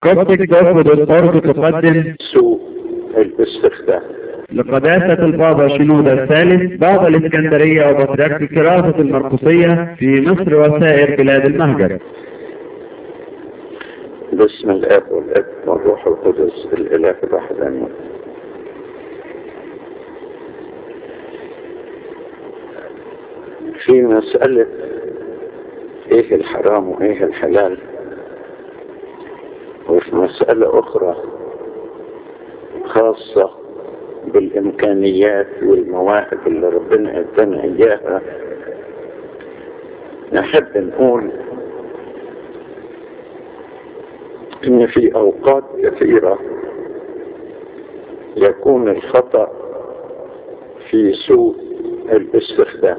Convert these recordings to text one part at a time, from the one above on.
كوبتك.org تقدم سوء الاستخدام. لقداسة البابا شنودة الثالث بابا الإسكندرية وبطريرك الكراسة المرقسية في مصر وسائر بلاد المهجر. باسم الاب والابن والروح القدس الاله الواحد امين. في مسألة ايه الحرام وايه الحلال، وفي مسألة اخرى خاصة بالامكانيات والمواهب اللي ربنا ادانا اياها، نحب نقول ان في اوقات كثيرة يكون الخطأ في سوء الاستخدام.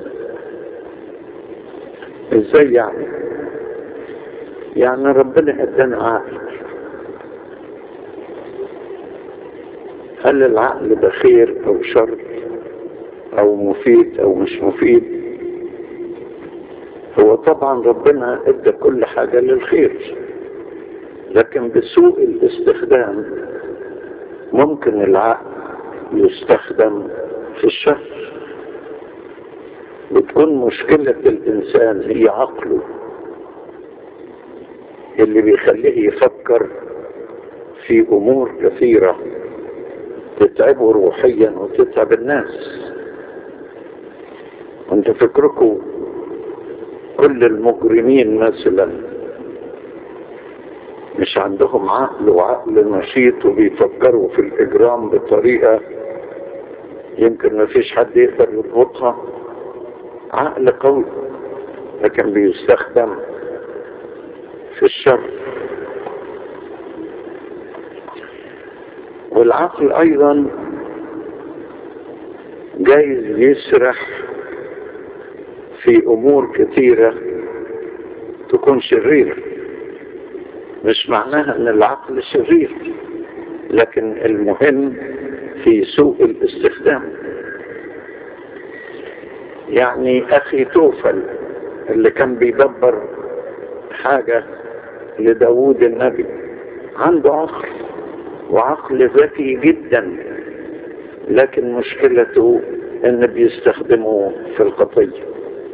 ازاي يعني ربنا ادانا عقل، هل العقل ده خير او شر او مفيد او مش مفيد؟ هو طبعا ربنا ادى كل حاجة للخير، لكن بسوء الاستخدام ممكن العقل يستخدم في الشر. بتكون مشكلة الإنسان هي عقله اللي بيخليه يفكر في أمور كثيرة تتعبه روحيا وتتعب الناس. وانت فكركم كل المجرمين مثلا مش عندهم عقل وعقل نشيط وبيفكروا في الإجرام بطريقة يمكن ما فيش حد يقدر يضبطها؟ عقل قوي لكن بيستخدم في الشر. والعقل ايضا جايز يسرح في امور كثيرة تكون شريرة. مش معناها ان العقل شرير، لكن المهم في سوء الاستخدام. يعني اخي توفل اللي كان بيدبر حاجة لداود النبي عنده عقل وعقل ذكي جدا، لكن مشكلته ان بيستخدمه في الخطية.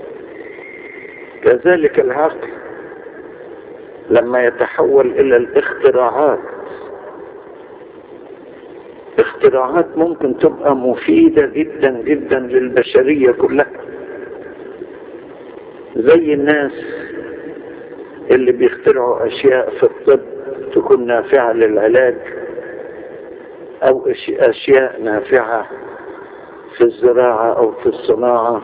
كذلك العقل لما يتحول الى الاختراعات، اختراعات ممكن تبقى مفيدة جدا جدا للبشرية كلها، زي الناس اللي بيخترعوا اشياء في الطب تكون نافعة للعلاج، او اشياء نافعة في الزراعة او في الصناعة،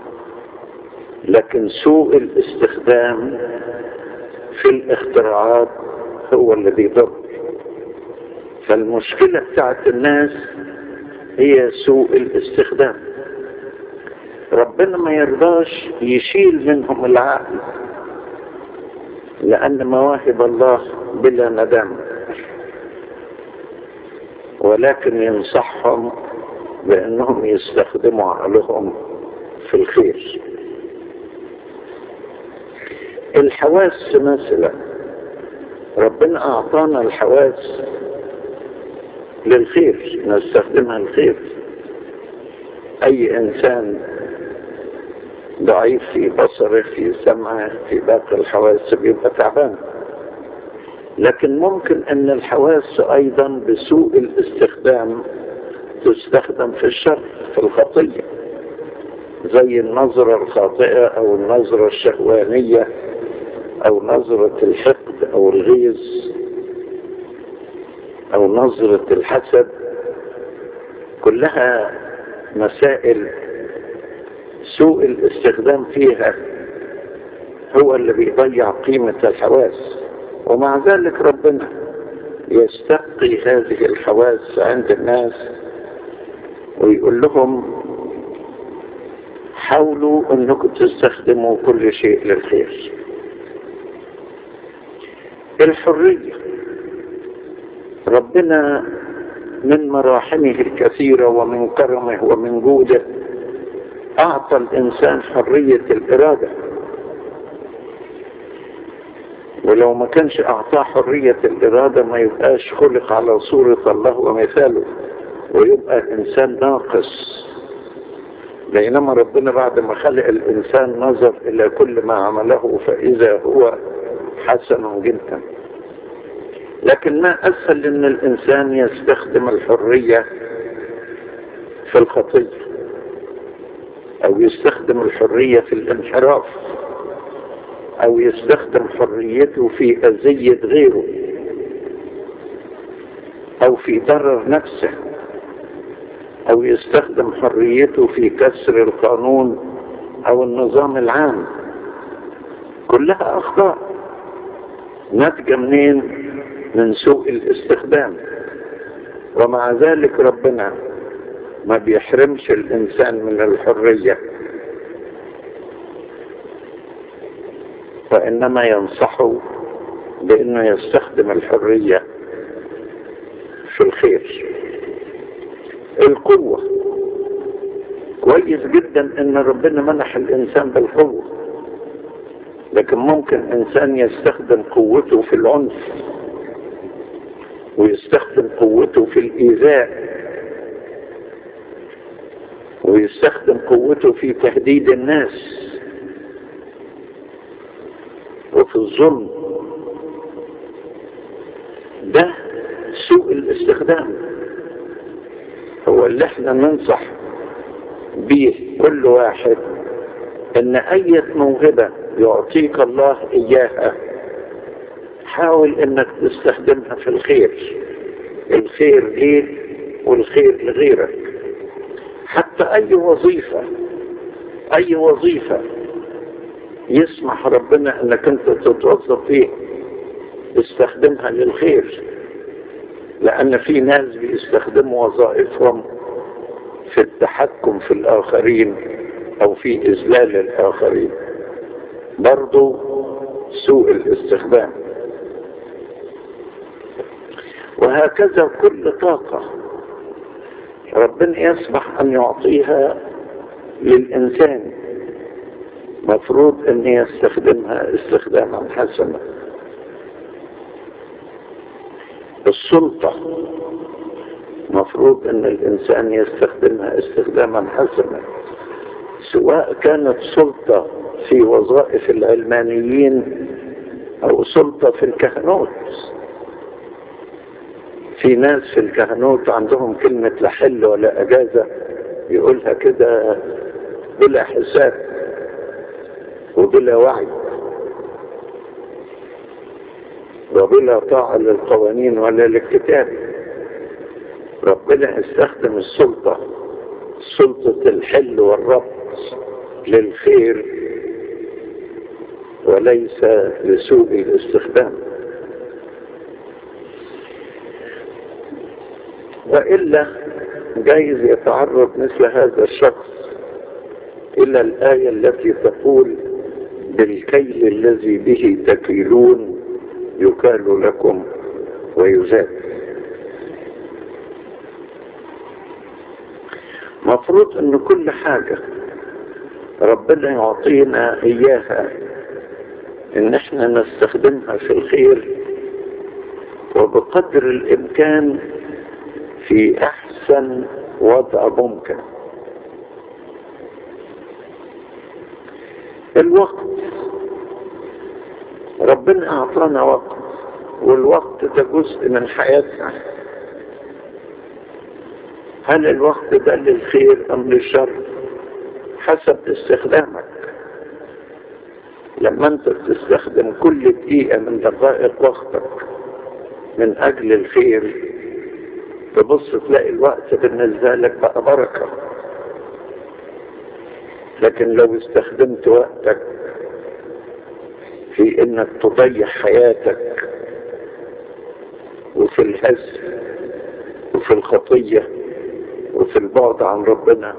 لكن سوء الاستخدام في الاختراعات هو الذي يضر. فالمشكلة بتاعت الناس هي سوء الاستخدام. ربنا ما يرضاش يشيل منهم العقل، لأن مواهب الله بلا ندم، ولكن ينصحهم بأنهم يستخدموا عقلهم في الخير. الحواس مثلا، ربنا أعطانا الحواس للخير نستخدمها الخير. أي إنسان ضعيف في بصره في سمعه في باقي الحواس بيبقى تعبان، لكن ممكن أن الحواس أيضا بسوء الاستخدام تستخدم في الشر في الخطية، زي النظرة الخاطئة أو النظرة الشهوانية أو نظرة الحقد أو الغيظ أو نظرة الحسد. كلها مسائل سوء الاستخدام فيها هو اللي بيضيع قيمة الحواس، ومع ذلك ربنا يستقي هذه الحواس عند الناس ويقول لهم حاولوا انكم تستخدموا كل شيء للخير. الحرية، ربنا من مراحمه الكثيرة ومن كرمه ومن جوده أعطى الإنسان حرية الإرادة. ولو ما كانش اعطاه حرية الارادة ما يبقاش خلق على صورة الله ومثاله، ويبقى انسان ناقص. بينما ربنا بعد ما خلق الانسان نظر الى كل ما عمله فاذا هو حسن جدا. لكن ما اسهل ان الانسان يستخدم الحرية في الخطية، او يستخدم الحرية في الانحراف، او يستخدم حريته في اذية غيره، او في ضرر نفسه، او يستخدم حريته في كسر القانون او النظام العام. كلها اخطاء ناتجة منين؟ من سوء الاستخدام. ومع ذلك ربنا ما بيحرمش الانسان من الحرية، وانما ينصحه بانه يستخدم الحرية في الخير. القوة كويس جدا ان ربنا منح الانسان بالقوة، لكن ممكن انسان يستخدم قوته في العنف، ويستخدم قوته في الايذاء، ويستخدم قوته في تهديد الناس وفي الظلم. ده سوء الاستخدام، هو اللي احنا ننصح بيه كل واحد، ان اي موهبة يعطيك الله اياها حاول انك تستخدمها في الخير، الخير ليك والخير لغيرك. حتى اي وظيفة يسمح ربنا انك انت تتوظف فيه استخدمها للخير، لان في ناس بيستخدموا وظائفهم في التحكم في الاخرين او في اذلال الاخرين، برضو سوء الاستخدام. وهكذا كل طاقة ربنا يسمح ان يعطيها للانسان مفروض ان يستخدمها استخداما حسنا. السلطة مفروض ان الانسان يستخدمها استخداما حسنا، سواء كانت سلطة في وظائف العلمانيين او سلطة في الكهنوت. في ناس في الكهنوت عندهم كلمة لا حل ولا اجازة، يقولها كده بلا حساب وبلا وعي وبلا طاعة للقوانين ولا للكتاب. ربنا استخدم السلطة، سلطة الحل والربط، للخير وليس لسوء الاستخدام. وإلا جايز يتعرض مثل هذا الشخص إلى الآية التي تقول بالكيل الذي به تكيلون يكال لكم ويزاد. مفروض ان كل حاجة ربنا يعطينا اياها ان احنا نستخدمها في الخير، وبقدر الامكان في احسن وضع ممكن. الوقت ربنا اعطانا وقت، والوقت ده جزء من حياتنا. هل الوقت ده للخير ام للشر؟ حسب استخدامك. لما انت تستخدم كل دقيقة من دقائق وقتك من اجل الخير، تبص تلاقي الوقت بالنسبة لك بقى بركة. لكن لو استخدمت وقتك في انك تضيع حياتك وفي الهزل وفي الخطية وفي البعد عن ربنا،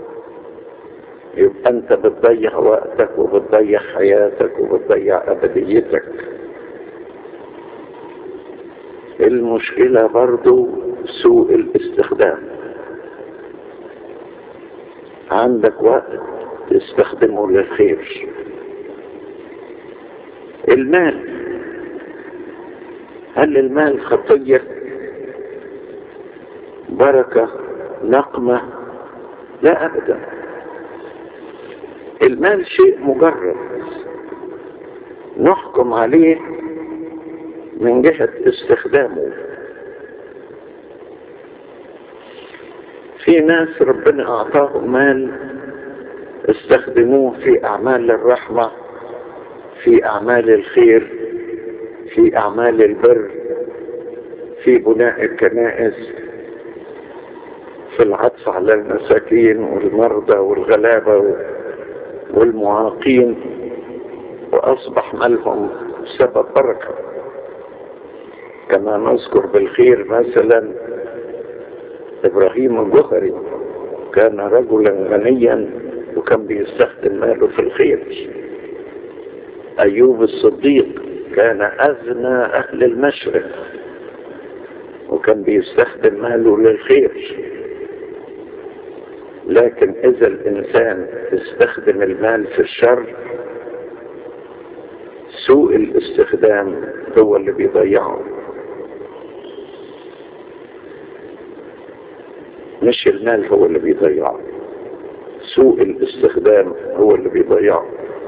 يبقى انت بتضيع وقتك وبتضيع حياتك وبتضيع ابديتك. المشكلة برضو سوء الاستخدام. عندك وقت تستخدمه للخير. المال هل المال خطية؟ بركة؟ نقمة؟ لا أبدا. المال شيء مجرد نحكم عليه من جهة استخدامه. في ناس ربنا أعطاهم مال استخدموه في أعمال الرحمة، في أعمال الخير، في أعمال البر، في بناء الكنائس، في العطف على المساكين والمرضى والغلابة والمعاقين، وأصبح مالهم سبب بركة. كما نذكر بالخير مثلا إبراهيم الجوهري، كان رجلا غنيا وكان بيستخدم ماله في الخير. أيوب الصديق كان أغنى أهل المشرق وكان بيستخدم ماله للخير. لكن إذا الإنسان استخدم المال في الشر، سوء الاستخدام هو اللي بيضيعه، مش المال هو اللي بيضيعه، سوء الاستخدام هو اللي بيضيعه.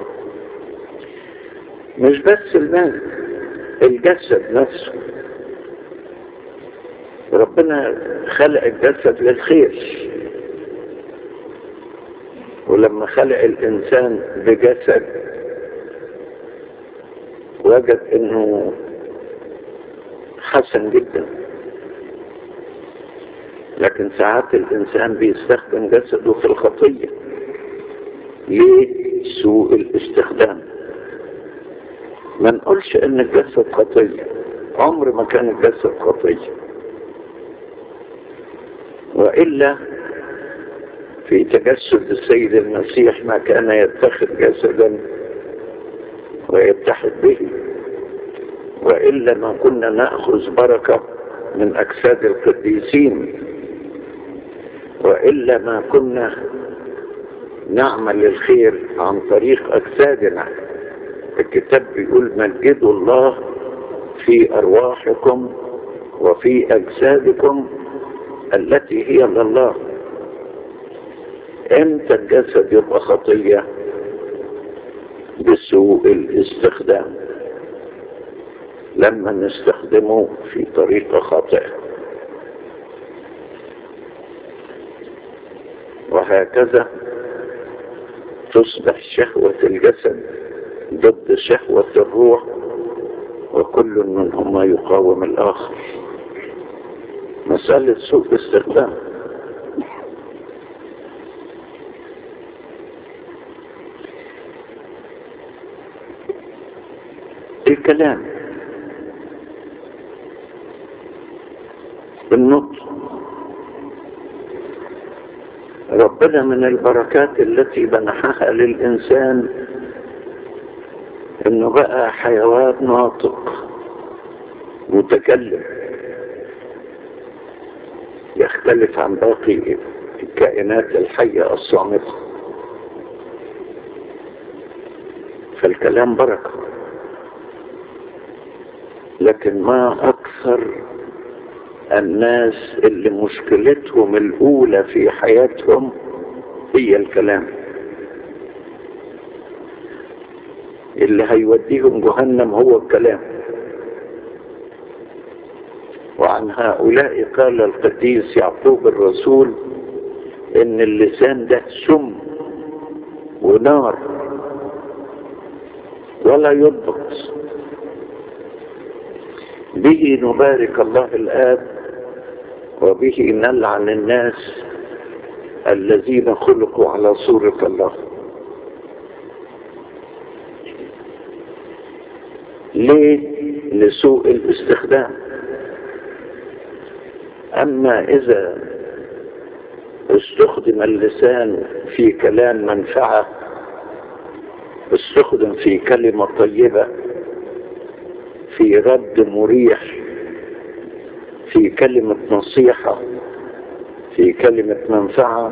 مش بس المال، الجسد نفسه. ربنا خلق الجسد للخير، ولما خلق الإنسان بجسد وجد إنه حسن جدا. لكن ساعات الإنسان بيستخدم جسده في الخطية. ليه؟ سوء الاستخدام. ما نقولش إن الجسد خطية، عمر ما كان الجسد خطية، وإلا في تجسد السيد المسيح ما كان يتخذ جسدا ويتحد به، وإلا ما كنا نأخذ بركة من أجساد القديسين، وإلا ما كنا نعمل الخير عن طريق أجسادنا. الكتاب بيقول مجدوا الله في أرواحكم وفي أجسادكم التي هي لله. امتى الجسد يبقى خطية؟ بسوء الاستخدام، لما نستخدمه في طريقة خاطئة. وهكذا تصبح شهوة الجسد ضد شهوة الروح، وكل منهما يقاوم الآخر. مسألة سوء استخدام. الكلام، النطق. ربنا من البركات التي منحها للإنسان إنه بقى حيوان ناطق متكلم، يختلف عن باقي الكائنات الحية الصامتة. فالكلام بركة. لكن ما أكثر الناس اللي مشكلتهم الأولى في حياتهم هي الكلام، اللي هيوديهم جهنم هو الكلام. وعن هؤلاء قال القديس يعقوب الرسول إن اللسان ده سم ونار ولا يضبط. به نبارك الله الآب وبه نلعن الناس الذين خلقوا على صورة الله. ليه؟ لسوء الاستخدام. أما إذا استخدم اللسان في كلام منفعة، استخدم في كلمة طيبة، في رد مريح، في كلمة نصيحة، في كلمة منفعة،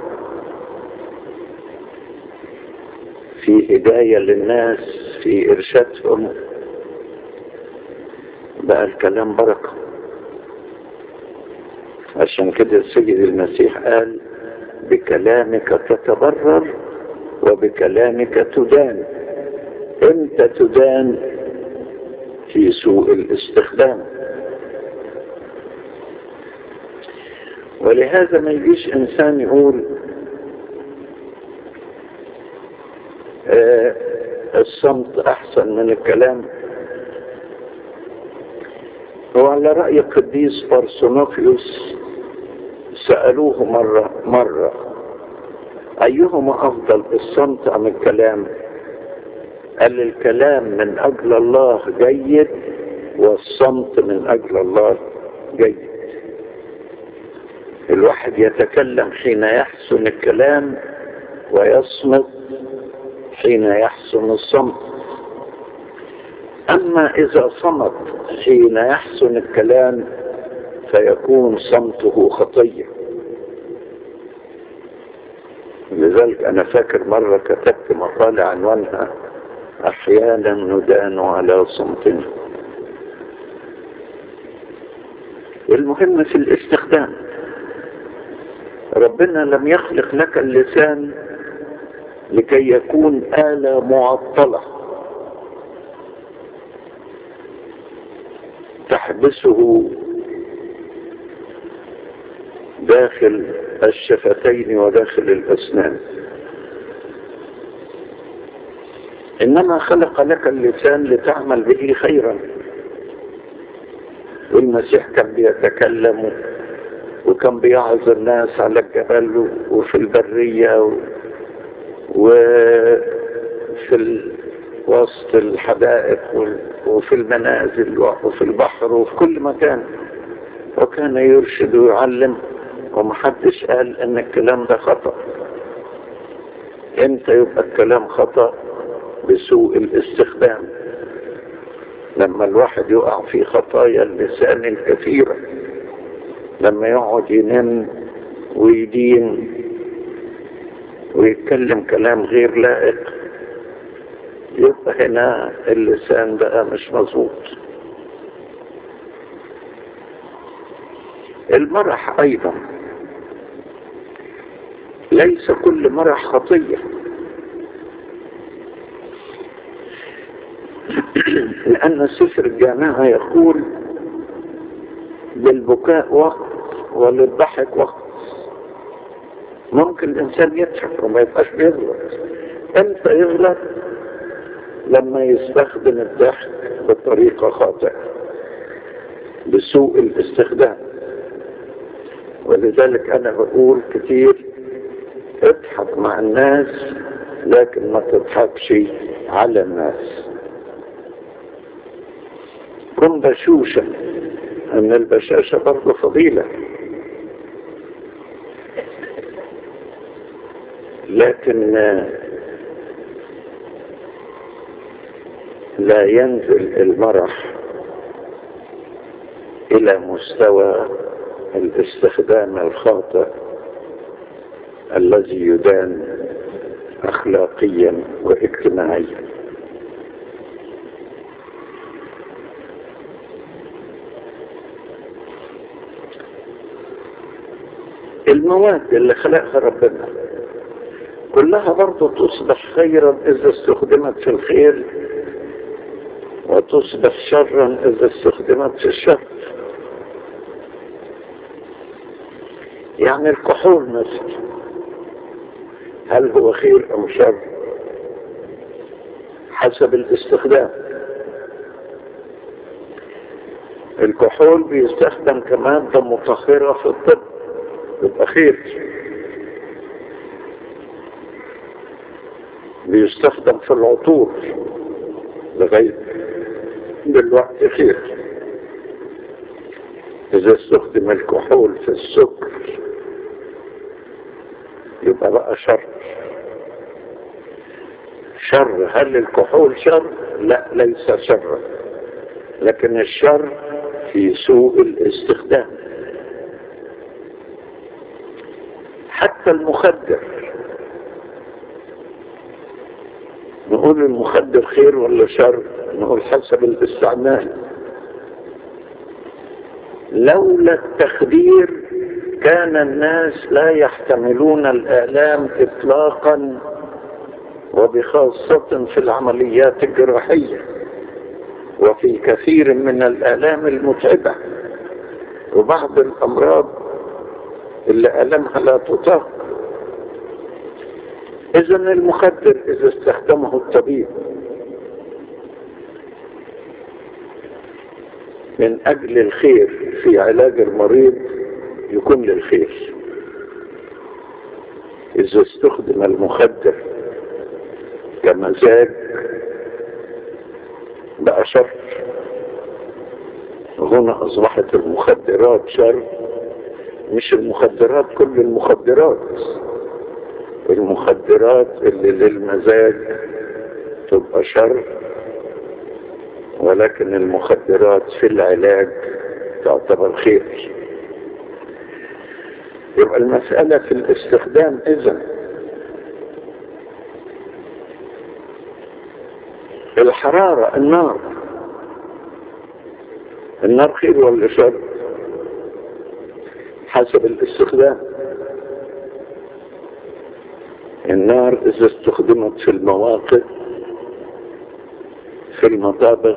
في هداية للناس، في إرشادهم، بقى الكلام بركة. عشان كده السيد المسيح قال بكلامك تتبرر وبكلامك تدان. امتى تدان؟ في سوء الاستخدام. ولهذا ما يجيش انسان يقول الصمت احسن من الكلام. هو على رأي القديس بارسونوفيوس سألوه مرة أيهما أفضل، الصمت أم الكلام؟ قال الكلام من أجل الله جيد والصمت من أجل الله جيد. الواحد يتكلم حين يحسن الكلام ويصمت حين يحسن الصمت. أما إذا صمت حين يحسن الكلام فيكون صمته خطية. لذلك أنا فاكر مرة كتبت مقالة عنوانها أحيانا ندان على صمتنا. المهم في الاستخدام. ربنا لم يخلق لك اللسان لكي يكون آلة معطلة تحبسه داخل الشفتين وداخل الأسنان، إنما خلق لك اللسان لتعمل به خيرا. والمسيح كان بيتكلم وكان بيعظ الناس على الجبل وفي البرية وفي وسط الحدائق وفي المنازل وفي البحر وفي كل مكان، وكان يرشد ويعلم، ومحدش قال ان الكلام ده خطأ. امتى يبقى الكلام خطأ؟ بسوء الاستخدام. لما الواحد يقع في خطايا اللسان الكثيرة، لما يقعد ينم ويدين ويتكلم كلام غير لائق، يبقى هنا اللسان بقى مش مظبوط. المرح ايضا ليس كل مرح خطية، لأن سفر الجامعة يقول للبكاء وقت وللضحك وقت. ممكن الإنسان يضحك وما يبقاش بيغلط. امتى يغلط؟ لما يستخدم الضحك بطريقة خاطئة بسوء الاستخدام. ولذلك أنا بقول كتير اضحك مع الناس لكن ما تضحكش على الناس. كن بشوشا، ان البشاشة برضه فضيلة، لكن لا ينزل المرح الى مستوى الاستخدام الخاطئ الذي يدان اخلاقيا واجتماعيا. المواد اللي خلقها ربنا كلها برضو تصبح خيرا إذا استخدمت في الخير، وتصبح شرا إذا استخدمت في الشر. يعني الكحول مثلا، هل هو خير أم شر؟ حسب الاستخدام. الكحول بيستخدم كمادة مطهرة في الطب، يبقى خير. بيستخدم في العطور لغاية دلوقتي خير. إذا استخدم الكحول في السكر يبقى بقى شر. شر. هل الكحول شر؟ لا، ليس شر، لكن الشر في سوء الاستخدام. حتى المخدر، نقول المخدر خير ولا شر؟ نقول حسب الاستعمال. لولا التخدير كان الناس لا يحتملون الآلام إطلاقا، وبخاصة في العمليات الجراحية وفي كثير من الآلام المتعبة وبعض الأمراض اللي ألمها لا تطاق. إذن المخدر إذا استخدمه الطبيب من أجل الخير في علاج المريض يكون للخير. إذا استخدم المخدر كمزاج بقى شر. هنا أصبحت المخدرات شر، مش المخدرات كل المخدرات، المخدرات اللي للمزاج تبقى شر، ولكن المخدرات في العلاج تعتبر خير. يبقى المسألة في الاستخدام. إذن الحرارة، النار خير ولا شر؟ حسب الاستخدام. النار إذا استخدمت في المواقع في المطابخ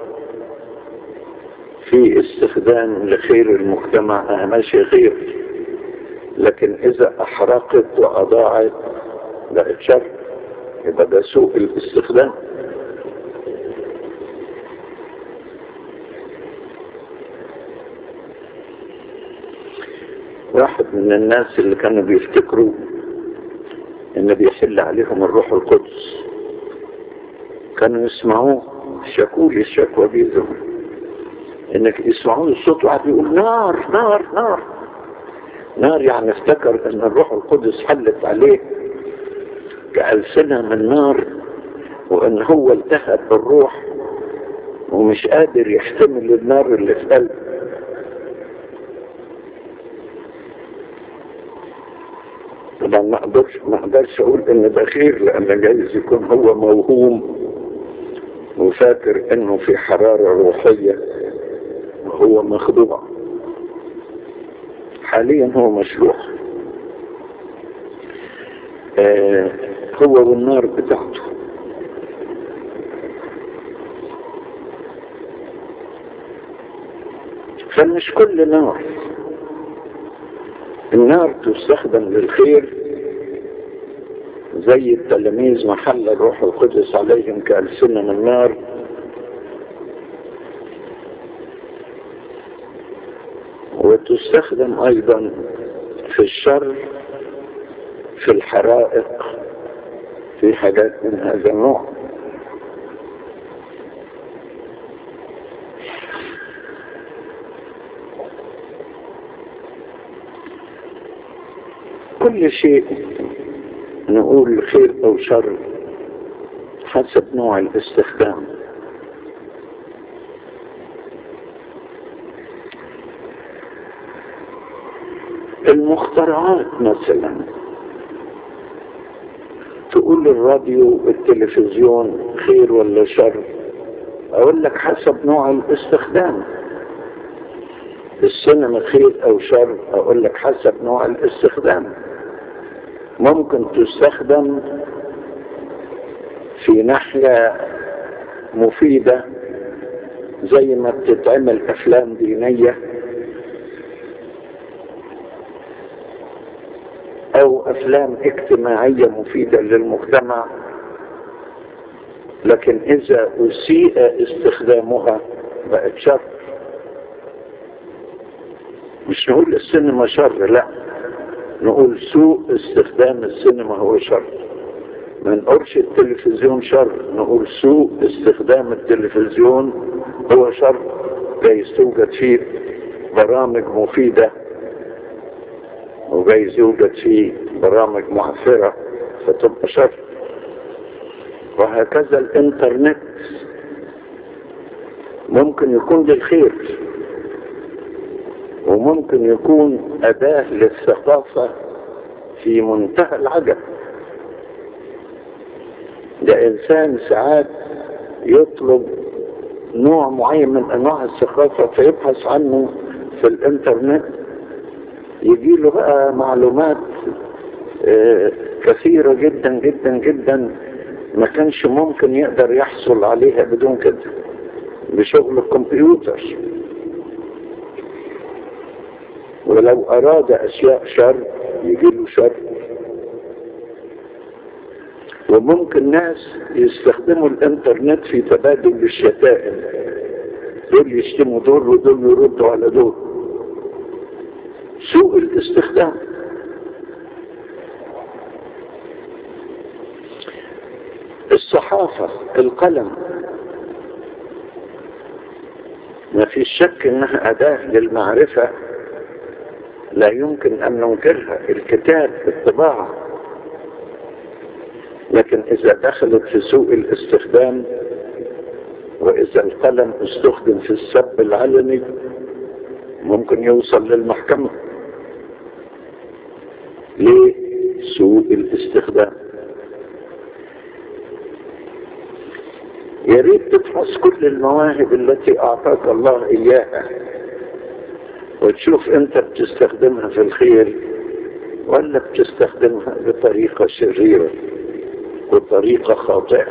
في استخدام لخير المجتمع ماشي خير، لكن إذا أحرقت وأضاعت بقت شر، يبقى ده سوء الاستخدام. واحد من الناس اللي كانوا بيفتكروا ان بيحل عليهم الروح القدس كانوا يسمعوه، شكوا لي الشكوى بيهم، انك يسمعون الصوت واحد يقول نار نار نار نار، يعني افتكر ان الروح القدس حلت عليه كألسنة من نار، وان هو التهب بالروح ومش قادر يحتمل النار اللي في قلبه. طبعا ما اقدرش اقول ان ده خير، لان جايز يكون هو موهوم وفاكر انه في حرارة روحية وهو مخدوع. حاليا هو مشروع هو والنار بتاعته. فمش كل نار، النار تستخدم للخير زي التلاميذ محل الروح القدس عليهم كألسنة من نار، وتستخدم ايضا في الشر، في الحرائق، في حاجات من هذا النوع. كل شيء نقول خير او شر حسب نوع الاستخدام. المخترعات مثلا، تقول الراديو التلفزيون خير ولا شر؟ اقول لك حسب نوع الاستخدام. السينما خير او شر؟ اقول لك حسب نوع الاستخدام. ممكن تستخدم في ناحية مفيدة زي ما بتتعمل افلام دينية او افلام اجتماعية مفيدة للمجتمع، لكن اذا اسيء استخدامها بقت شر. مش نقول السينما شر، لا، نقول سوء استخدام السينما هو شر. ما نقولش التلفزيون شر، نقول سوء استخدام التلفزيون هو شر. جايز توجد فيه برامج مفيدة وجايز يوجد فيه برامج معفرة فتبقى شر. وهكذا الانترنت ممكن يكون للخير وممكن يكون أداة للثقافة في منتهى العجب. ده إنسان ساعات يطلب نوع معين من أنواع الثقافة فيبحث عنه في الانترنت يجيله بقى معلومات كثيرة جدا جدا جدا ما كانش ممكن يقدر يحصل عليها بدون كده، بشغل الكمبيوتر. ولو أراد أشياء شر يجيله شر. وممكن ناس يستخدموا الانترنت في تبادل الشتائم، دول يشتموا دول ودول يردوا على دول. سوء الاستخدام. الصحافة، القلم، ما في شك انها أداة للمعرفة لا يمكن ان ننكرها، الكتاب، الطباعة. لكن اذا دخلت في سوء الاستخدام، واذا القلم استخدم في السب العلني، ممكن يوصل للمحكمة. ليه؟ سوء الاستخدام. يا ريت تفحص كل المواهب التي اعطاك الله اياها وتشوف انت بتستخدمها في الخير ولا بتستخدمها بطريقة شريرة وطريقة خاطئة.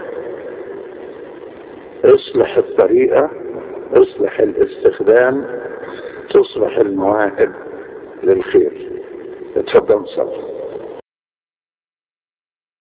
اصلح الطريقة، اصلح الاستخدام، تصلح المواهب للخير. اتفضل صلي.